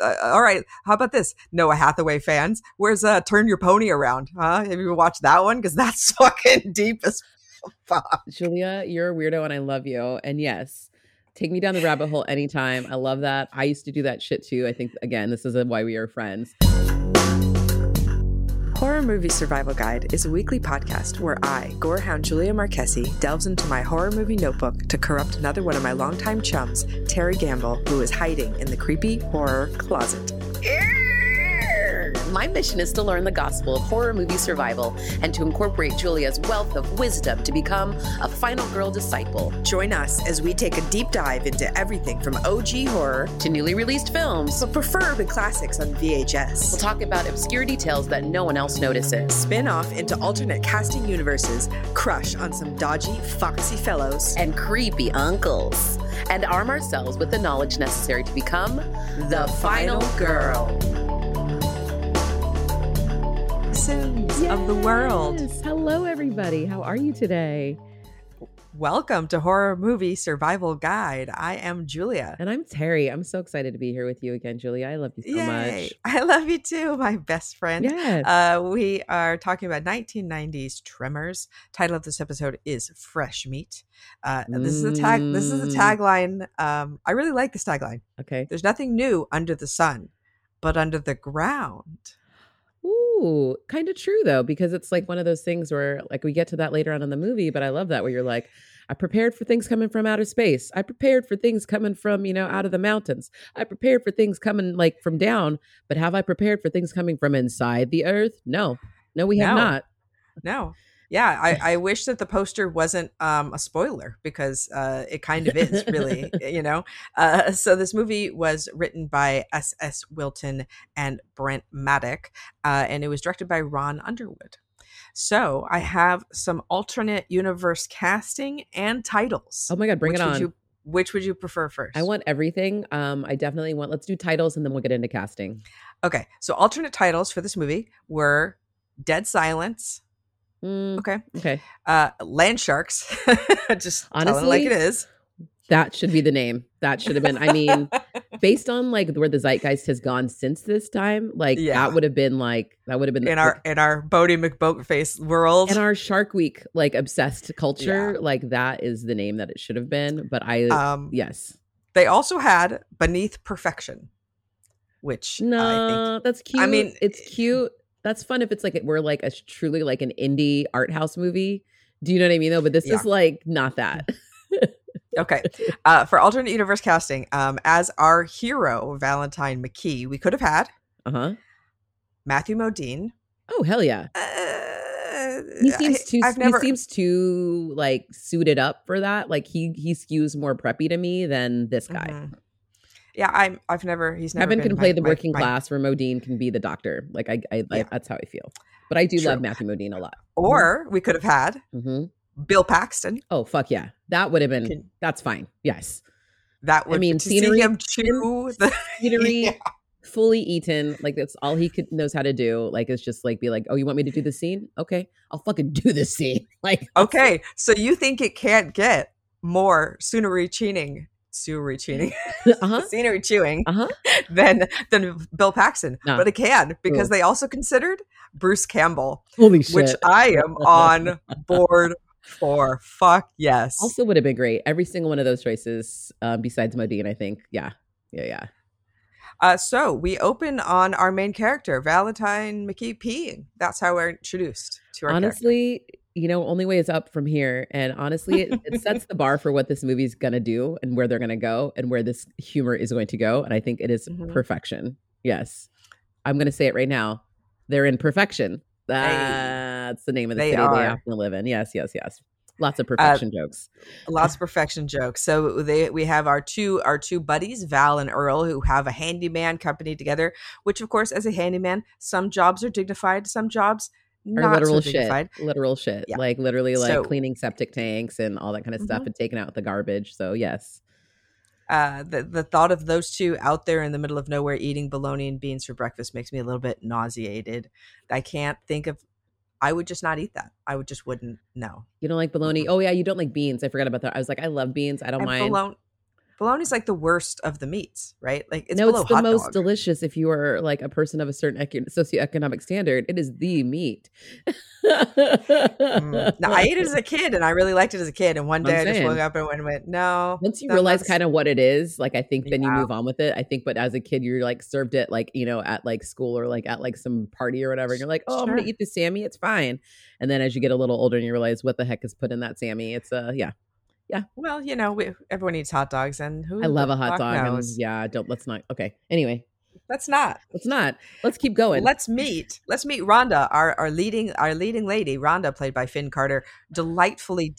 all right, how about this? Noah Hathaway fans, where's Turn Your Pony Around? Huh? Have you watched that one? Because that's fucking deep as fuck. Julia, you're a weirdo and I love you. And yes, take me down the rabbit hole anytime. I love that. I used to do that shit too. I think, again, this is why we are friends. Horror Movie Survival Guide is a weekly podcast where I, gorehound Julia Marquesi, delves into my horror movie notebook to corrupt another one of my longtime chums, Terry Gamble, who is hiding in the creepy horror closet. My mission is to learn the gospel of horror movie survival and to incorporate Julia's wealth of wisdom to become a final girl disciple. Join us as we take a deep dive into everything from OG horror To newly released films, but preferably classics on VHS. we'll talk about obscure details that no one else notices. Spin off into alternate casting universes, crush on some dodgy, foxy fellows, And creepy uncles. And arm ourselves with the knowledge necessary to become the final girl. Citizens of the world. Yes. Hello, everybody. How are you today? Welcome to Horror Movie Survival Guide. I am Julia. And I'm Terry. I'm so excited to be here with you again, Julia. I love you so Yay. much. I love you too, my best friend. Yes. We are talking about 1990s Tremors. Title of this episode is Fresh Meat. This is the tagline. I really like this tagline. Okay. There's nothing new under the sun, but under the ground. Ooh, kind of true though, because it's like one of those things where like we get to that later on in the movie, but I love that where you're like, I prepared for things coming from outer space. I prepared for things coming from, out of the mountains. I prepared for things coming like from down, but have I prepared for things coming from inside the earth? No, we have not. No. Yeah, I wish that the poster wasn't a spoiler because it kind of is, really, So this movie was written by S.S. Wilton and Brent Maddock, and it was directed by Ron Underwood. So I have some alternate universe casting and titles. Oh my God, bring it on. Which would you prefer first? I want everything. I definitely want, let's do titles and then we'll get into casting. Okay, so alternate titles for this movie were Dead Silence. Okay. Land Sharks. Just honestly, tell it like it is. That should be the name. That should have been. I mean, based on like where the zeitgeist has gone since this time, that would have been in our Bodie McBoatface world, in our Shark Week like obsessed culture. Like that is the name that it should have been. But yes, they also had Beneath Perfection, which I think that's cute. I mean, it's cute. That's fun if it's like we're like a truly like an indie art house movie. Do you know what I mean though? But this is like not that. Okay. For alternate universe casting, as our hero, Valentine McKee, we could have had Matthew Modine. Oh, hell yeah. He seems too like suited up for that. Like he skews more preppy to me than this guy. Mm-hmm. Yeah, he's never Kevin can play the working class where Modine can be the doctor. Like I that's how I feel. But I do love Matthew Modine a lot. Or we could have had Bill Paxton. Oh fuck yeah, that would have been. That's fine. Yes, that would. I mean, scenery, see him chew the scenery, fully eaten. Like that's all he knows how to do. Like it's just like be like, oh, you want me to do the scene? Okay, I'll fucking do the scene. Like okay, so you think it can't get more scenery chewing than Bill Paxton, but it can because they also considered Bruce Campbell. Holy shit! Which I am on board for. Fuck yes. Also would have been great. Every single one of those choices, besides Modine, I think. Yeah. So we open on our main character, Valentine McKee peeing. That's how we're introduced to our honestly. character. Only way is up from here. And honestly, it sets the bar for what this movie's going to do and where they're going to go and where this humor is going to go. And I think it is perfection. Yes. I'm going to say it right now. They're in perfection. That's the name of the city they have to live in. Yes. Lots of perfection jokes. Lots of perfection jokes. So we have our two buddies, Val and Earl, who have a handyman company together, which of course, as a handyman, some jobs are dignified, some jobs not literal so dignified. Literal shit. Yeah. Like literally like cleaning septic tanks and all that kind of stuff and taking out the garbage. So yes. The thought of those two out there in the middle of nowhere eating bologna and beans for breakfast makes me a little bit nauseated. I can't think of. I would just not eat that. I just wouldn't. No. You don't like bologna? Oh yeah, you don't like beans. I forgot about that. I was like, I love beans. I don't mind. Bologna's like the worst of the meats, right? Like it's No, below it's the hot most dog. delicious if you are like a person of a certain socioeconomic standard. It is the meat. Now, I ate it as a kid and I really liked it as a kid. And one I'm day I just woke saying. up and went, no. Once you realize kind of what it is, like I think then you Yeah. move on with it. I think, but as a kid, you're like served it like, you know, at like school or like at like some party or whatever. And you're like, oh, I'm gonna Sure. eat the Sammy. It's fine. And then as you get a little older and you realize what the heck is put in that Sammy, it's yeah. Well, you know, everyone eats hot dogs, and who I love the a hot fuck dog. And knows? yeah, let's not. Okay. Anyway, Let's not. Let's keep going. Let's meet Rhonda, our leading lady, Rhonda, played by Finn Carter, delightfully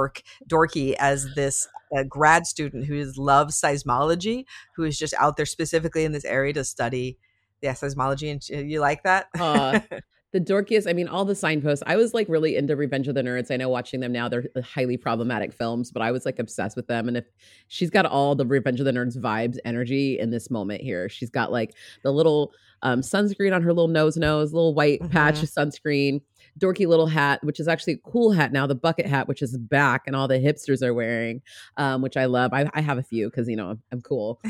dorky as this grad student who loves seismology, who is just out there specifically in this area to study seismology. And you like that? The dorkiest, I mean, all the signposts. I was like really into Revenge of the Nerds. I know watching them now, they're highly problematic films, but I was like obsessed with them. And if she's got all the Revenge of the Nerds vibes, energy in this moment here, she's got like the little sunscreen on her little nose, little white patch of sunscreen, dorky little hat, which is actually a cool hat now, the bucket hat, which is back and all the hipsters are wearing, which I love. I have a few because, you know, I'm cool.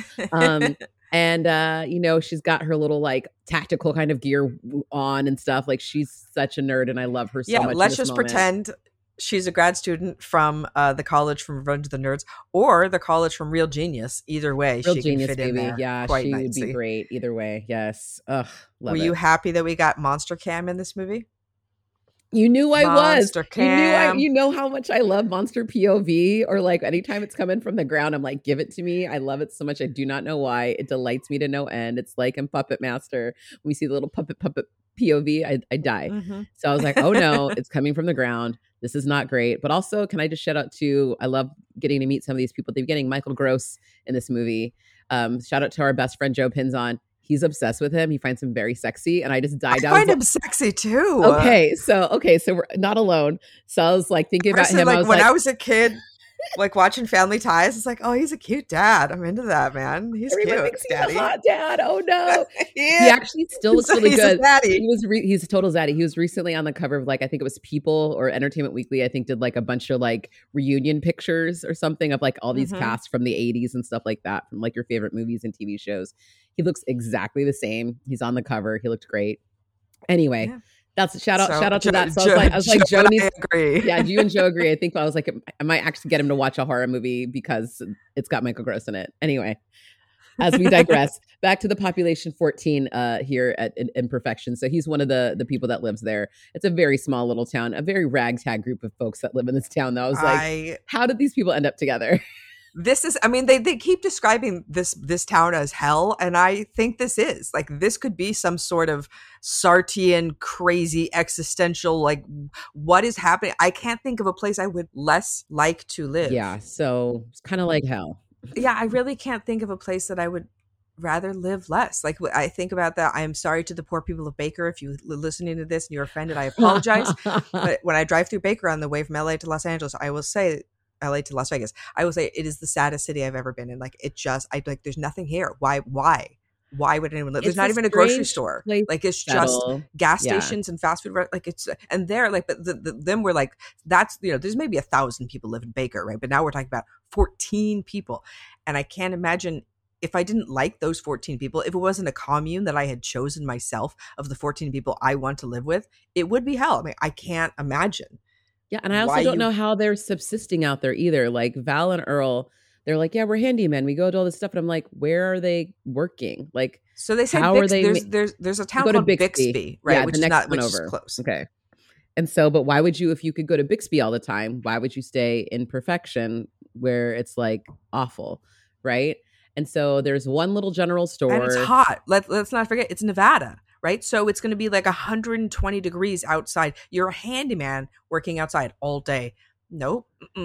And, you know, she's got her little like tactical kind of gear on and stuff. Like she's such a nerd and I love her so much. Let's just pretend she's a grad student from the college from Revenge of the Nerds or the college from Real Genius. Either way, Real she Genius, can fit in there. Yeah, quite she nicely. would be great either way. Yes. Ugh, love Were it. you happy that we got Monster Cam in this movie? You knew I Monster was. Cam. You know how much I love Monster POV, or like anytime it's coming from the ground, I'm like, give it to me. I love it so much. I do not know why. It delights me to no end. It's like in Puppet Master, when we see the little puppet POV, I die. Mm-hmm. So I was like, oh no, it's coming from the ground. This is not great. But also, can I just shout out to, I love getting to meet some of these people at the beginning. Michael Gross in this movie. Shout out to our best friend, Joe Pinzon. He's obsessed with him. He finds him very sexy. And I just died down. I find him sexy too. Okay. So we're not alone. So I was like thinking about him. Like when I was a kid, like watching Family Ties, it's like, oh, he's a cute dad. I'm into that, man. He's everyone cute. Thinks Daddy. He's a hot dad. Oh no. He He actually still looks really good. Daddy. He's a total zaddy. He was recently on the cover of like, I think it was People or Entertainment Weekly. I think did like a bunch of like reunion pictures or something of like all these casts from the 80s and stuff like that, from like your favorite movies and TV shows. He looks exactly the same. He's on the cover. He looked great. Anyway. Yeah. That's shout out to that. So I was like, Joe needs. Agree. Yeah, you and Joe agree. I think I was like, I might actually get him to watch a horror movie because it's got Michael Gross in it. Anyway, as we digress, back to the population 14 here at Imperfection. So he's one of the people that lives there. It's a very small little town, a very ragtag group of folks that live in this town. That I was like, how did these people end up together? This is, I mean, they keep describing this town as hell, and I think this is like, this could be some sort of Sartrean crazy existential, like, what is happening? I can't think of a place I would less like to live. Yeah, so it's kind of like hell. Yeah, I really can't think of a place that I would rather live less. Like, I think about that. I am sorry to the poor people of Baker. If you're listening to this and you're offended, I apologize. But when I drive through Baker on the way from LA to Los Angeles, I will say, LA to Las Vegas, I will say it is the saddest city I've ever been in. Like, it just, there's nothing here. Why would anyone live? There's not even a grocery store. Like, it's just gas stations and fast food. Like, it's, and they're like, but them were like, that's, you know, there's maybe 1,000 people live in Baker, right? But now we're talking about 14 people. And I can't imagine if I didn't like those 14 people, if it wasn't a commune that I had chosen myself of the 14 people I want to live with, it would be hell. I mean, I can't imagine. Yeah, and I also don't know how they're subsisting out there either. Like Val and Earl, they're like, yeah, we're handymen. We go to all this stuff. And I'm like, where are they working? Like, so they say there's a town called Bixby, right? Yeah, which the is next not one which over. is close. Okay. And so, but why would you, if you could go to Bixby all the time, why would you stay in Perfection where it's like awful, right? And so there's one little general store. And it's hot. Let's not forget, it's Nevada. Right. So it's going to be like 120 degrees outside. You're a handyman working outside all day. Nope.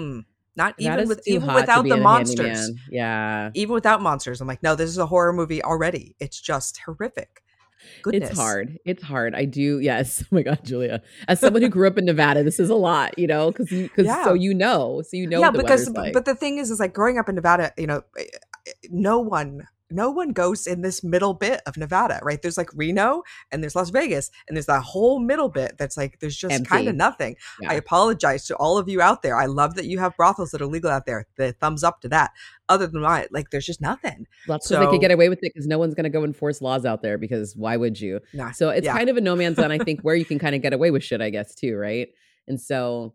Not even without the monsters. Yeah. Even without monsters. I'm like, no, this is a horror movie already. It's just horrific. Goodness. It's hard. I do. Yes. Oh my God, Julia. As someone who grew up in Nevada, this is a lot, you know, because so you know. Yeah, what the weather's like. But the thing is like growing up in Nevada, you know, no one no one goes in this middle bit of Nevada, right? There's like Reno and there's Las Vegas and there's that whole middle bit that's like, there's just kind of nothing. Yeah. I apologize to all of you out there. I love that you have brothels that are legal out there. The thumbs up to that. Other than that, like, there's just nothing. That's so they could get away with it because no one's going to go enforce laws out there, because why would you? Nah, so it's kind of a no man's land, I think, where you can kind of get away with shit, I guess, too, right? And so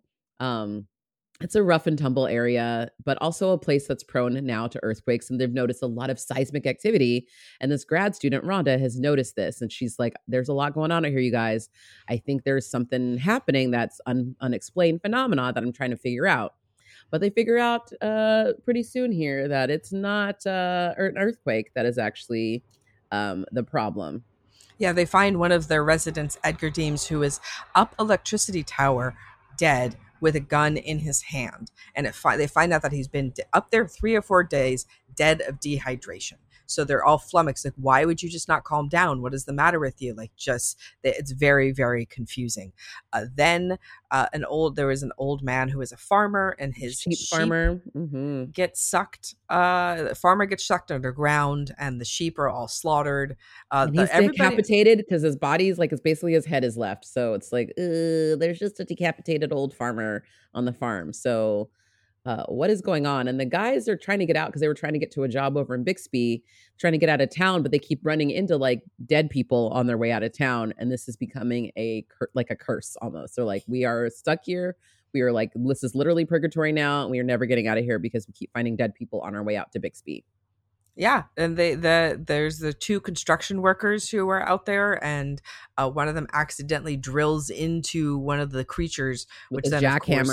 it's a rough and tumble area, but also a place that's prone now to earthquakes. And they've noticed a lot of seismic activity. And this grad student, Rhonda, has noticed this. And she's like, there's a lot going on here, you guys. I think there's something happening that's unexplained phenomena that I'm trying to figure out. But they figure out pretty soon here that it's not an earthquake that is actually the problem. Yeah, they find one of their residents, Edgar Deems, who is up electricity tower, dead, with a gun in his hand. And they find out that he's been up there 3 or 4 days, dead of dehydration. So they're all flummoxed. Like, why would you just not calm down? What is the matter with you? Like, just, it's very, very confusing. Then there was an old man who was a farmer, and his sheep farmer gets sucked. The farmer gets sucked underground, and the sheep are all slaughtered. And he's decapitated because his body's like, it's basically his head is left. So it's like, there's just a decapitated old farmer on the farm. So what is going on? And the guys are trying to get out because they were trying to get to a job over in Bixby, trying to get out of town, but they keep running into like dead people on their way out of town. And this is becoming like a curse almost. They're like, we are stuck here. We are like, this is literally purgatory now. And we are never getting out of here because we keep finding dead people on our way out to Bixby. Yeah, and there's the 2 construction workers who are out there, and one of them accidentally drills into one of the creatures, which then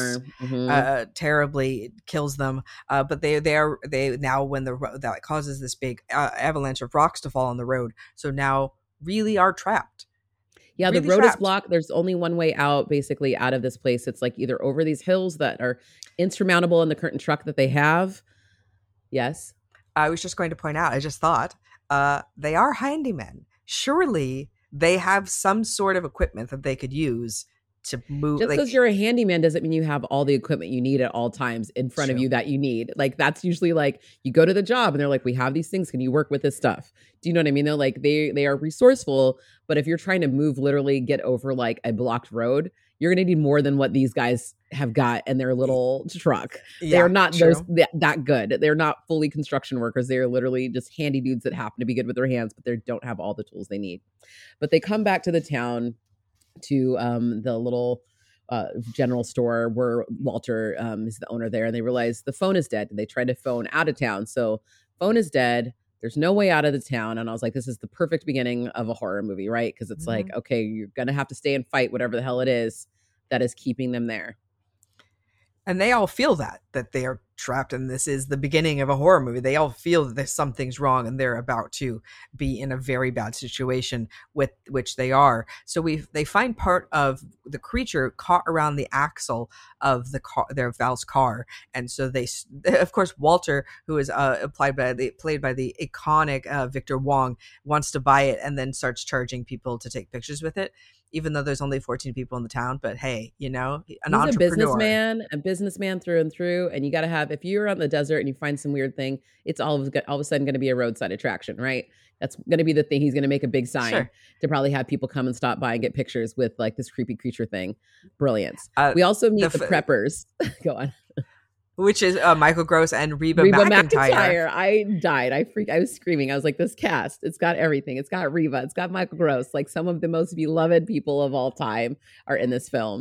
jackhammer terribly kills them. But they now, when that causes this big avalanche of rocks to fall on the road, so now really are trapped. Yeah, really the road is blocked. There's only one way out, basically, out of this place. It's like either over these hills that are insurmountable in the current truck that they have. Yes. I was just going to point out, I just thought, they are handymen. Surely they have some sort of equipment that they could use to move. Just because you're a handyman doesn't mean you have all the equipment you need at all times in front of you that you need. Like, that's usually like, you go to the job and they're like, we have these things. Can you work with this stuff? Do you know what I mean? They're like, they are resourceful. But if you're trying to literally get over like a blocked road, you're going to need more than what these guys have got in their little truck. They're not that good. They're not fully construction workers. They're literally just handy dudes that happen to be good with their hands, but they don't have all the tools they need. But they come back to the town, to the little general store where Walter is the owner there, and they realize the phone is dead. And they try to phone out of town. So phone is dead. There's no way out of the town. And I was like, this is the perfect beginning of a horror movie, right? Because it's like, okay, you're going to have to stay and fight whatever the hell it is that is keeping them there. And they all feel that they are trapped, and this is the beginning of a horror movie. They all feel that something's wrong and they're about to be in a very bad situation, with which they are. So they find part of the creature caught around the axle of Val's car. And so they, of course, Walter, who is played by the iconic Victor Wong, wants to buy it and then starts charging people to take pictures with it, even though there's only 14 people in the town. But hey, he's entrepreneur. A businessman through and through. And you got to have, if you're on the desert and you find some weird thing, it's all of a sudden going to be a roadside attraction, right? That's going to be the thing. He's going to make a big sign to probably have people come and stop by and get pictures with like this creepy creature thing. Brilliance. We also meet the preppers. Go on. Which is Michael Gross and Reba McEntire. I died. I was screaming. I was like, this cast, it's got everything. It's got Reba. It's got Michael Gross. Like, some of the most beloved people of all time are in this film.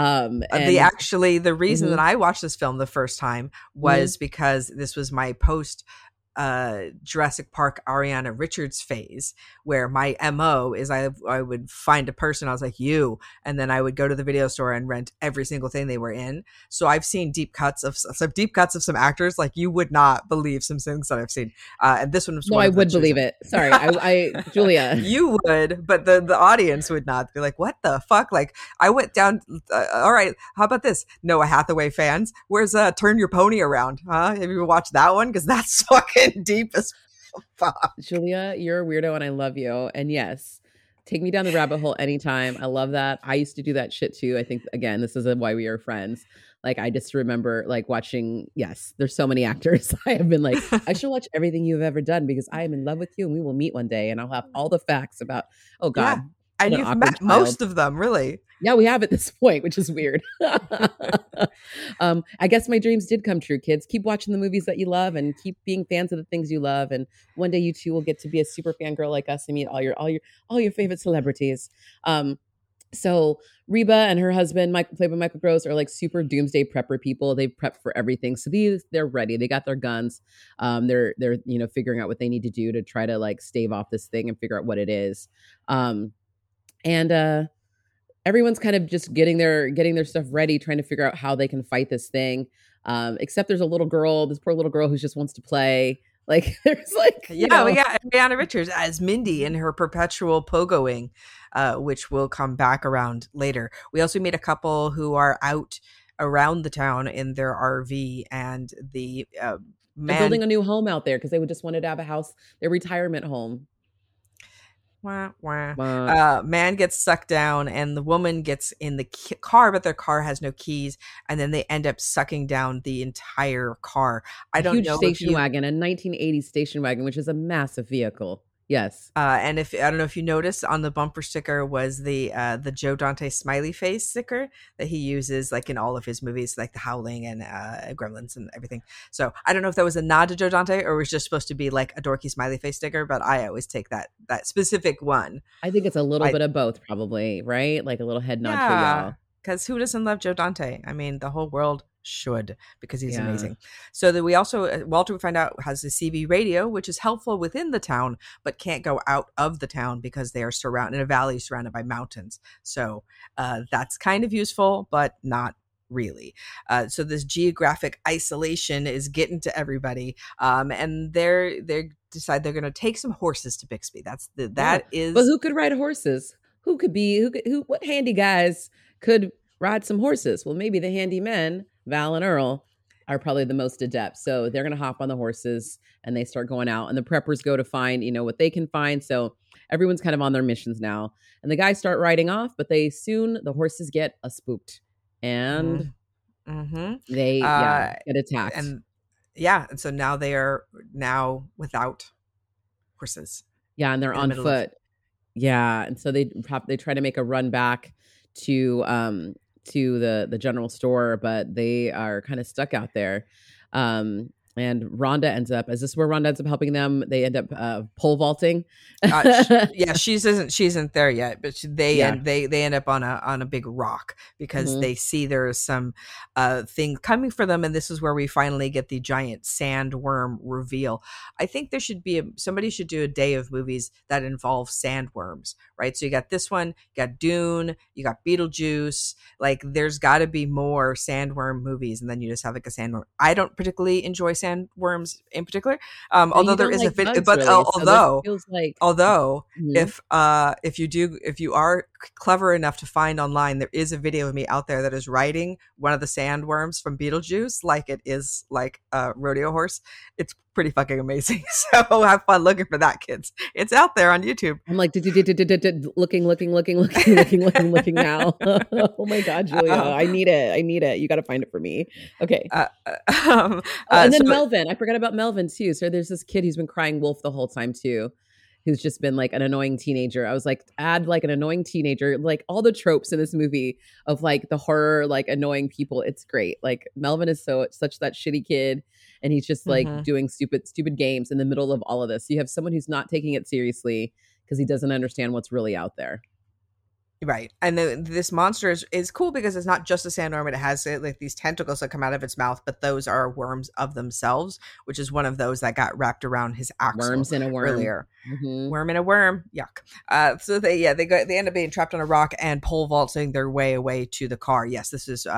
The reason that I watched this film the first time was because this was my post Jurassic Park Ariana Richards phase, where my MO is I would find a person, I was like, you, and then I would go to the video store and rent every single thing they were in. So I've seen deep cuts of some actors, like you would not believe some things that I've seen. And this one was I would believe it. Sorry, I Julia. You would, but the audience would not. Be like, what the fuck? Like, I went down. All right, how about this? Noah Hathaway fans, where's Turn Your Pony Around? Huh? Have you watched that one? Because that's fucking deep as fuck. Julia, you're a weirdo and I love you. And yes, Take me down the rabbit hole anytime. I love that. I used to do that shit too. I think, again, this is why we are friends. Like, I just remember like watching, yes, there's so many actors. I have been like, I should watch everything you've ever done because I am in love with you and we will meet one day and I'll have all the facts about, oh God. Yeah. And you've met most of them, really. Yeah, we have at this point, which is weird. I guess my dreams did come true, kids. Keep watching the movies that you love and keep being fans of the things you love. And one day you too will get to be a super fan girl like us and meet all your favorite celebrities. So Reba and her husband, played by Michael Gross, are like super doomsday prepper people. They prep for everything. So they're ready. They got their guns. They're figuring out what they need to do to try to like stave off this thing and figure out what it is. And everyone's kind of just getting their stuff ready, trying to figure out how they can fight this thing. Except there's this poor little girl who just wants to play. Like there's like, we got Ariana Richards as Mindy in her perpetual pogoing, which will come back around later. We also meet a couple who are out around the town in their RV, and they're building a new home out there because they would just wanted to have a house, their retirement home. Man gets sucked down and the woman gets in the car, but their car has no keys, and then they end up sucking down the entire car. I don't know. Station wagon, a 1980s station wagon, which is a massive vehicle. Yes. And I don't know if you noticed, on the bumper sticker was the Joe Dante smiley face sticker that he uses like in all of his movies, like The Howling and Gremlins and everything. So I don't know if that was a nod to Joe Dante or was just supposed to be like a dorky smiley face sticker, but I always take that specific one. I think it's a little bit of both, probably, right? Like a little head nod to y'all. Because who doesn't love Joe Dante? I mean, the whole world should, because he's amazing. So that we also, Walter, we find out, has a CB radio, which is helpful within the town, but can't go out of the town because they are surrounded in a valley surrounded by mountains. So that's kind of useful, but not really. So this geographic isolation is getting to everybody, and they decide they're going to take some horses to Bixby. But who could ride horses? What handy guys could ride some horses? Well, maybe the handy men, Val and Earl, are probably the most adept. So they're going to hop on the horses and they start going out, and the preppers go to find, what they can find. So everyone's kind of on their missions now, and the guys start riding off, but the horses get spooked and they get attacked. And so now they are without horses. Yeah. And they're on foot. Yeah. And so they try to make a run back to the general store, but they are kind of stuck out there. And Rhonda ends up, is this where Rhonda ends up helping them? They end up pole vaulting. She isn't there yet, but they end up on a big rock because they see there's some thing coming for them, and this is where we finally get the giant sandworm reveal. I think there should be somebody should do a day of movies that involve sandworms, right? So you got this one, you got Dune, you got Beetlejuice. Like there's got to be more sandworm movies, and then you just have like a sandworm. I don't particularly enjoy sandworms in particular, although there is if you are clever enough to find online, there is a video of me out there that is riding one of the sandworms from Beetlejuice like it is like a rodeo horse. It's pretty fucking amazing. So have fun looking for that, kids. It's out there on YouTube. I'm like looking now. Oh my God, Julia, I need it. You got to find it for me. Okay. And then Melvin. I forgot about Melvin too. So there's this kid who's been crying wolf the whole time too, who's just been like an annoying teenager. I was like, add like an annoying teenager, like all the tropes in this movie of like the horror, like annoying people. It's great. Like Melvin is such that shitty kid. And he's just like doing stupid games in the middle of all of this. You have someone who's not taking it seriously because he doesn't understand what's really out there. Right. And this monster is cool because it's not just a sandworm. It has like these tentacles that come out of its mouth, but those are worms of themselves, which is one of those that got wrapped around his axle. Worms in a worm. Earlier. Worm in a worm. Yuck. So they end up being trapped on a rock and pole vaulting their way away to the car. Yes, this is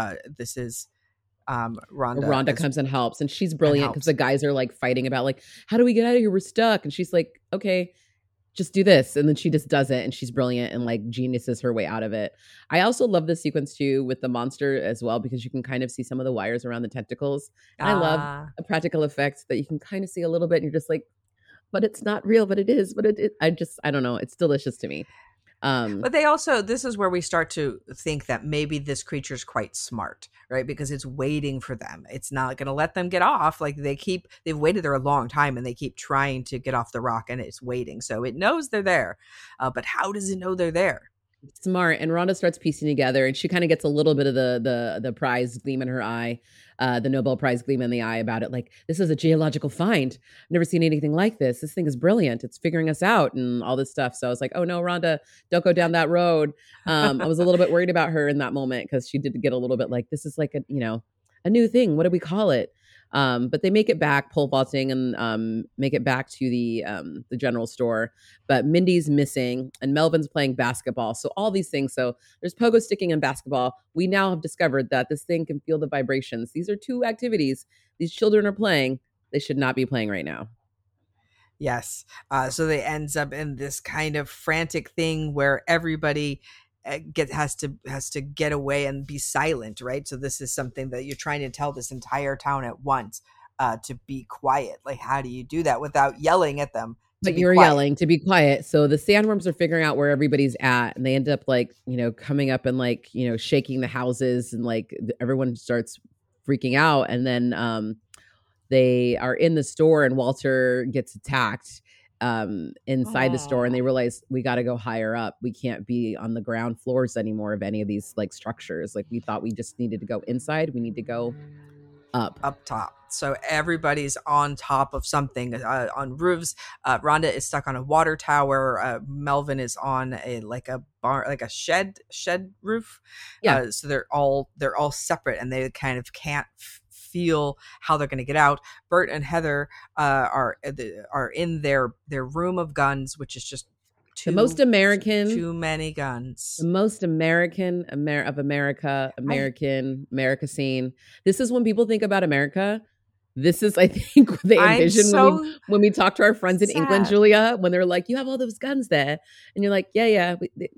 Rhonda comes and helps, and she's brilliant because the guys are like fighting about like, how do we get out of here? We're stuck. And she's like, okay, just do this. And then she just does it, and she's brilliant and like geniuses her way out of it. I also love this sequence too with the monster as well, because you can kind of see some of the wires around the tentacles. And I love a practical effect that you can kind of see a little bit, and you're just like, but it's not real, but it is. But I don't know. It's delicious to me. But they also, this is where we start to think that maybe this creature's quite smart, right? Because it's waiting for them. It's not going to let them get off. Like they've waited there a long time and they keep trying to get off the rock and it's waiting. So it knows they're there. But how does it know they're there? Smart. And Rhonda starts piecing together, and she kind of gets a little bit of the prize gleam in her eye, the Nobel Prize gleam in the eye about it. Like, this is a geological find. I've never seen anything like this. This thing is brilliant. It's figuring us out and all this stuff. So I was like, oh no, Rhonda, don't go down that road. I was a little bit worried about her in that moment because she did get a little bit like, this is like a new thing. What do we call it? But they make it back pole vaulting and make it back to the general store. But Mindy's missing and Melvin's playing basketball. So all these things. So there's pogo sticking and basketball. We now have discovered that this thing can feel the vibrations. These are two activities these children are playing. They should not be playing right now. Yes. So they ends up in this kind of frantic thing where everybody has to get away and be silent, right? So this is something that you're trying to tell this entire town at once to be quiet. Like, how do you do that without yelling at them? But you're yelling to be quiet. So the sandworms are figuring out where everybody's at, and they end up like, coming up and like, shaking the houses, and like everyone starts freaking out. And then they are in the store and Walter gets attacked inside the store, and they realize we got to go higher up. We can't be on the ground floors anymore of any of these like structures. Like, we thought we just needed to go inside. We need to go up top. So everybody's on top of something, on roofs. Rhonda is stuck on a water tower. Melvin is on a shed roof. Yeah. So they're all separate, and they kind of can't feel how they're going to get out. Bert and Heather are in their room of guns, which is just the most American, too many guns. The most American of America scene. This is when people think about America. This is, I think, what they envision when we talk to our friends in England, Julia, when they're like, you have all those guns there. And you're like, yeah.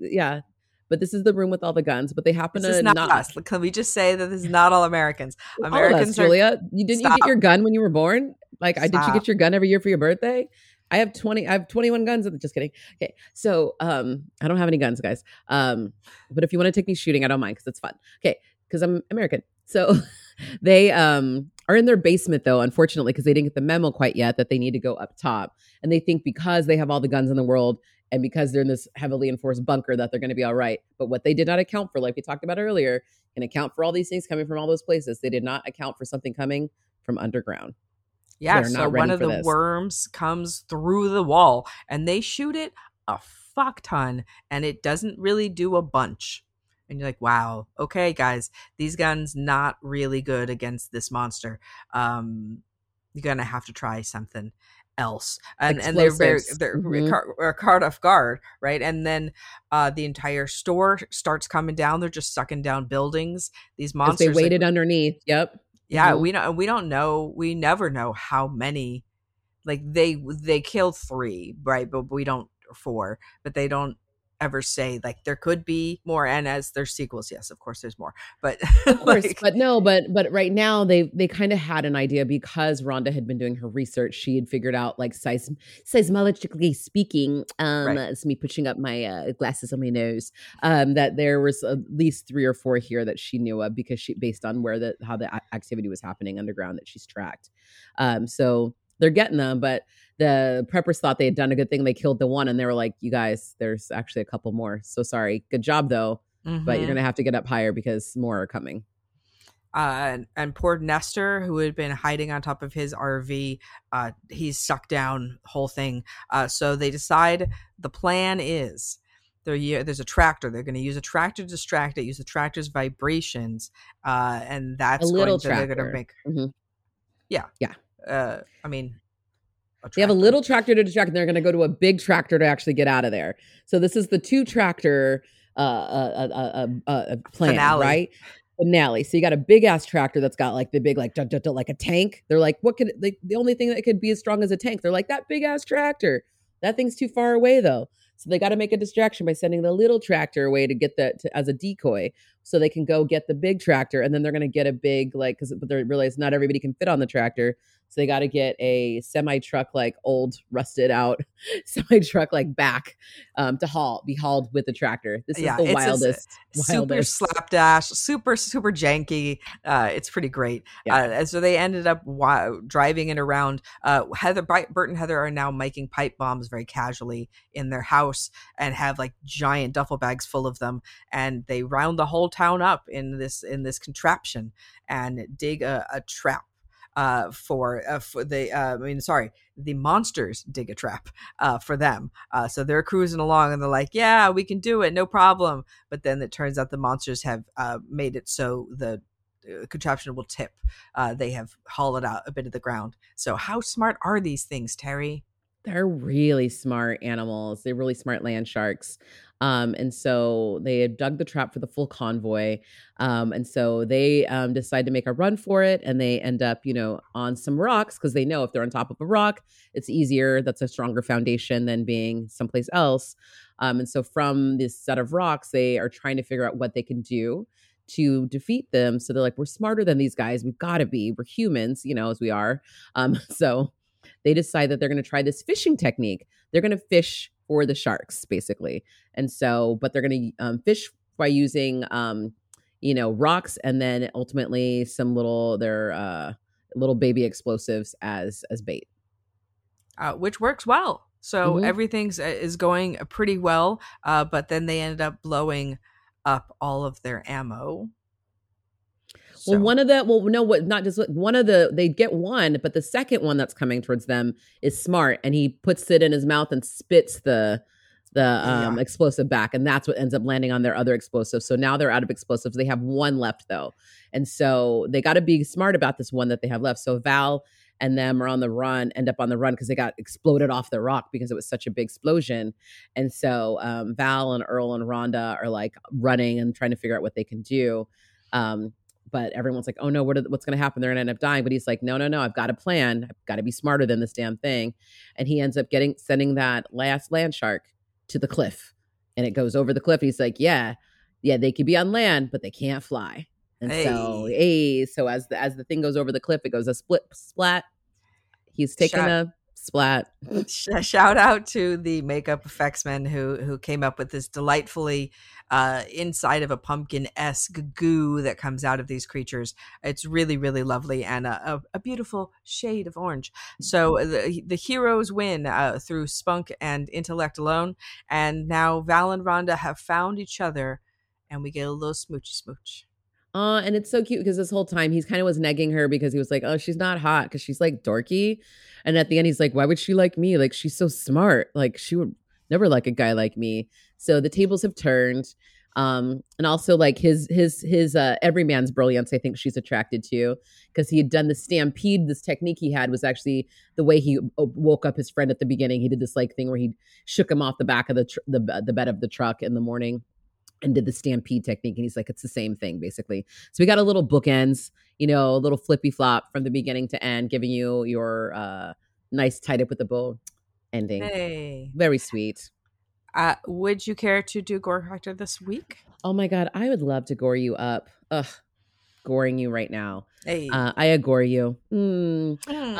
But this is the room with all the guns, but they happen to not us. Can we just say that this is not all Americans? Americans, us, Julia. You get your gun when you were born? Like, did you get your gun every year for your birthday? I have 21 guns. Just kidding. Okay. So, I don't have any guns, guys. But if you want to take me shooting, I don't mind because it's fun. Okay. Because I'm American. So they are in their basement, though, unfortunately, because they didn't get the memo quite yet that they need to go up top. And they think because they have all the guns in the world and because they're in this heavily enforced bunker that they're going to be all right. But what they did not account for, like we talked about earlier, and account for all these things coming from all those places, they did not account for something coming from underground. Yeah, so one of the worms comes through the wall and they shoot it a fuck ton and it doesn't really do a bunch. And you're like, wow, okay, guys, these guns not really good against this monster. You're going to have to try something else. And they're caught off guard, right? And then the entire store starts coming down. They're just sucking down buildings. These monsters. They waited underneath. Yep. Yeah, we don't know. We never know how many. Like they killed 3, right? But we don't 4. But they don't ever say like there could be more. And as there's sequels, yes, of course there's more. But of course, but right now they kind of had an idea because Rhonda had been doing her research. She had figured out like seismologically speaking. It's me pushing up my glasses on my nose. That there was at least 3 or 4 here that she knew of because she based on how the activity was happening underground that she's tracked. So they're getting them, but the preppers thought they had done a good thing. They killed the one and they were like, you guys, there's actually a couple more. So sorry. Good job though. But you're going to have to get up higher because more are coming. And poor Nestor, who had been hiding on top of his RV, he's sucked down the whole thing. So they decide the plan is there's a tractor. They're going to use a tractor to distract it, use the tractor's vibrations. And that's they're going to make. Mm-hmm. Yeah. Yeah. They have a little tractor to distract, and they're going to go to a big tractor to actually get out of there. So this is the 2 tractor plan, finale. Right? Finale. So you got a big ass tractor that's got like the big like like a tank. They're like, what could the only thing that could be as strong as a tank? They're like, that big ass tractor. That thing's too far away though. So they got to make a distraction by sending the little tractor away to get as a decoy, so they can go get the big tractor, and then they're going to get a big but they realize not everybody can fit on the tractor. So they got to get a semi truck, like old, rusted out semi truck, like back be hauled with the tractor. This is the wildest. Super slapdash, super janky. It's pretty great. Yeah. And so they ended up driving it around. Bert and Heather are now making pipe bombs very casually in their house and have like giant duffel bags full of them. And they round the whole town up in this contraption and dig a trap. The monsters dig a trap for them. So they're cruising along and they're like, yeah, we can do it, no problem. But then it turns out the monsters have made it so the contraption will tip. They have hollowed out a bit of the ground. So how smart are these things, Terry? They're really smart animals. They're really smart land sharks. And so they had dug the trap for the full convoy. And so they decide to make a run for it. And they end up, on some rocks because they know if they're on top of a rock, it's easier. That's a stronger foundation than being someplace else. And so from this set of rocks, they are trying to figure out what they can do to defeat them. So they're like, we're smarter than these guys. We've got to be. We're humans, as we are. So they decide that they're going to try this fishing technique. They're going to fish for the sharks, basically. And so, but they're going to fish by using, rocks and then ultimately some little baby explosives as bait. Which works well. So everything's is going pretty well. But then they ended up blowing up all of their ammo. So. They get one, but the second one that's coming towards them is smart, and he puts it in his mouth and spits the explosive back, and that's what ends up landing on their other explosive. So now they're out of explosives. They have one left though, and so they got to be smart about this one that they have left. So Val and them are end up on the run because they got exploded off the rock because it was such a big explosion. And so Val and Earl and Rhonda are like running and trying to figure out what they can do. But everyone's like, oh no, what's going to happen? They're going to end up dying. But he's like, no, I've got a plan. I've got to be smarter than this damn thing. And he ends up sending that last land shark to the cliff. And it goes over the cliff. He's like, yeah, they could be on land, but they can't fly. And so as the thing goes over the cliff, it goes a splat. He's taking a splat. Shout out to the makeup effects men who came up with this delightfully inside of a pumpkin-esque goo that comes out of these creatures. It's really, really lovely and a beautiful shade of orange. So the heroes win through spunk and intellect alone. And now Val and Rhonda have found each other and we get a little smoochy smooch. And it's so cute because this whole time he's kind of was negging her because he was like, oh, she's not hot because she's like dorky. And at the end, he's like, why would she like me? Like, she's so smart. Like, she would never like a guy like me. So the tables have turned. And also like his everyman's brilliance, I think she's attracted to because he had done the stampede. This technique he had was actually the way he woke up his friend at the beginning. He did this like thing where he shook him off the back of the bed of the truck in the morning and did the stampede technique. And he's like, it's the same thing, basically. So we got a little bookends, a little flippy flop from the beginning to end, giving you your nice tied up with the bow ending. Hey. Very sweet. Would you care to do Gore Factor this week? Oh my God, I would love to gore you up. Ugh, goring you right now. Hey. I adore you. 1,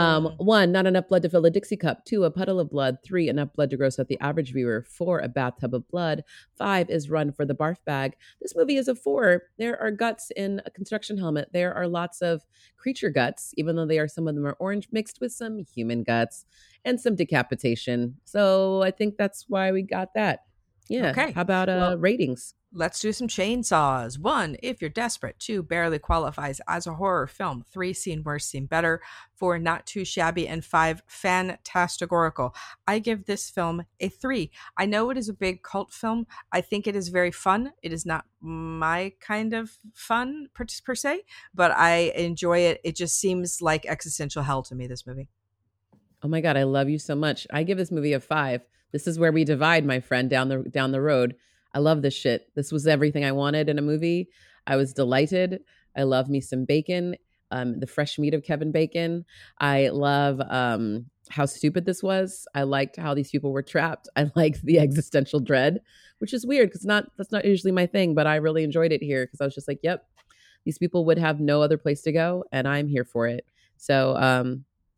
not enough blood to fill a Dixie cup. 2, a puddle of blood. 3, enough blood to gross out the average viewer. 4, a bathtub of blood. 5 is run for the barf bag. This movie is a 4. There are guts in a construction helmet. There are lots of creature guts, even though some of them are orange, mixed with some human guts and some decapitation. So I think that's why we got that. Yeah. Okay. How about ratings? Let's do some chainsaws. 1, if you're desperate. 2, barely qualifies as a horror film. 3, seen worse, seen better. 4, not too shabby. And 5, fantastigorical. I give this film a 3. I know it is a big cult film. I think it is very fun. It is not my kind of fun per se, but I enjoy it. It just seems like existential hell to me, this movie. Oh my God, I love you so much. I give this movie a 5. This is where we divide, my friend, down the road. I love this shit. This was everything I wanted in a movie. I was delighted. I love me some bacon, the fresh meat of Kevin Bacon. I love how stupid this was. I liked how these people were trapped. I liked the existential dread, which is weird because that's not usually my thing, but I really enjoyed it here because I was just like, yep, these people would have no other place to go, and I'm here for it. So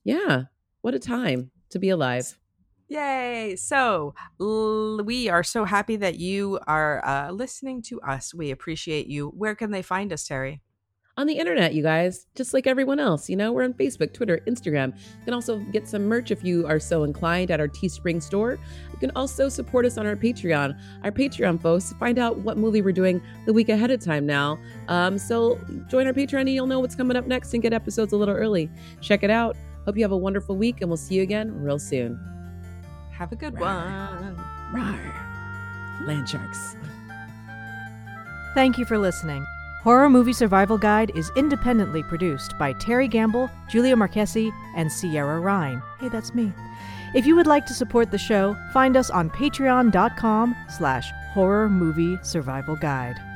Yeah. What a time to be alive. Yay. So we are so happy that you are listening to us. We appreciate you. Where can they find us, Terry? On the internet, you guys, just like everyone else. We're on Facebook, Twitter, Instagram. You can also get some merch if you are so inclined at our Teespring store. You can also support us on our Patreon. Our Patreon folks, find out what movie we're doing the week ahead of time now. So join our Patreon and you'll know what's coming up next and get episodes a little early. Check it out. Hope you have a wonderful week, and we'll see you again real soon. Have a good one. Rawr. Land sharks. Thank you for listening. Horror Movie Survival Guide is independently produced by Terry Gamble, Julia Marchesi, and Sierra Ryan. Hey, that's me. If you would like to support the show, find us on patreon.com/horror movie survival guide.